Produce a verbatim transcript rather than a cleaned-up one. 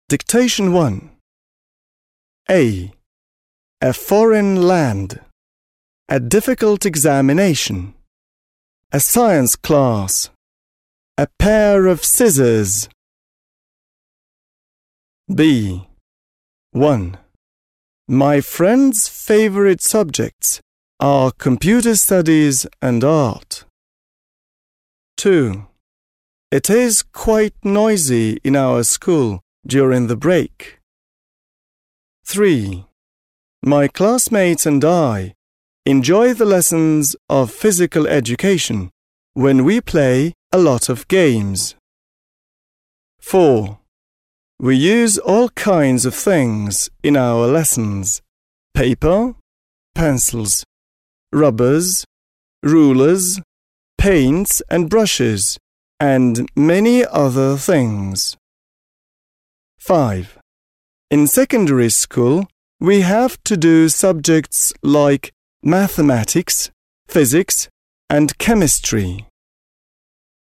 Dictation one. A. A foreign land. A difficult examination. A science class. A pair of scissors. B. one. My friend's favorite subjects are computer studies and art. two. It is quite noisy in our school during the break. three. My classmates and I enjoy the lessons of physical education when we play a lot of games. four. We use all kinds of things in our lessons: paper, pencils, rubbers, rulers, paints and brushes, and many other things. five. In secondary school, we have to do subjects like mathematics, physics, and chemistry.